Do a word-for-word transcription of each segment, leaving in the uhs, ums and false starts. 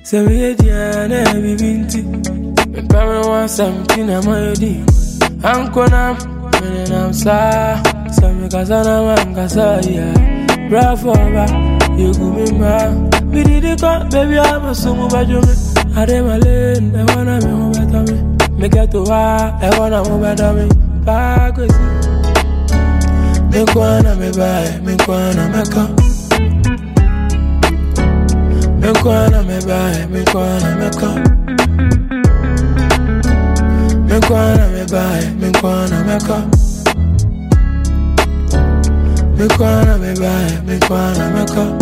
Say me a Diana, baby binti. Me parent want something I'm already. I'm gonna, when I'm sad. So me kasana man kasa yeah. Bravo ba, you go me ma. Me did it come, baby I'm a sumo bajo me. I dem a lane, I wanna me mo better me. Me get to wa, I wanna mo better me. Back with you. Me kwana me buy, me kwana me come. Me kwana me buy, me kwana me come. Me kwana me buy, me kwana me come. Me kwana me buy, me kwana me come.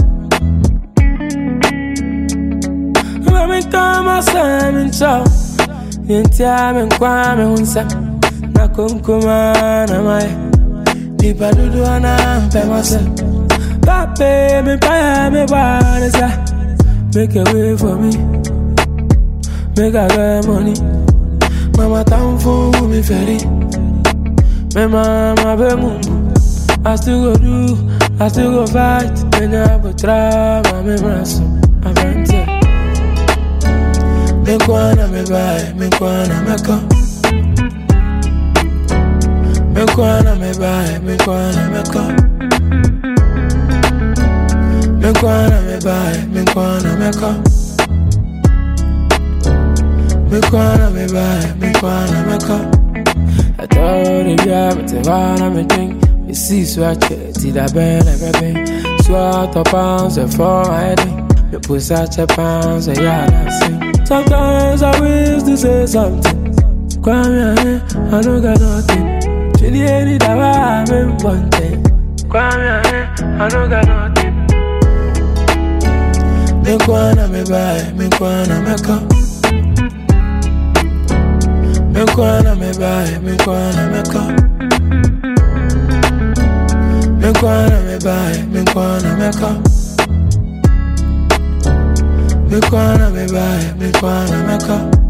Me come a salmon chow. Yintia me kwana me hunsa. Na kumkuma na mai. Nipa dudu ana pe myself. Pape me paya me banesa. Make a way for me. Make a get money. Mama time for me ferry. Me mama be mumbu. I still go do, I still go fight. When I go try, mama brasso. I can't say. Me kwana me buy, me kwana me come. Me kwana me buy, me kwana me come. Me kwana me buy, me kwana me come. Me kwana me buy, me kwana me come. I told you yeah, but the one I'm drink. You see swatch it, see that burn everything. Swat up pounds and for my head. You put such a pounds and yeah, that's it. Sometimes I wish to say something. Kwame here, I don't got nothing. She didn't that I'm in one thing. Kwame here, I don't got nothing. Me kwana me buy, me kwana me come. Me kwana me buy, me kwana me come. Me kwana me buy, me kwana me come. Me kwana me buy, me kwana me come.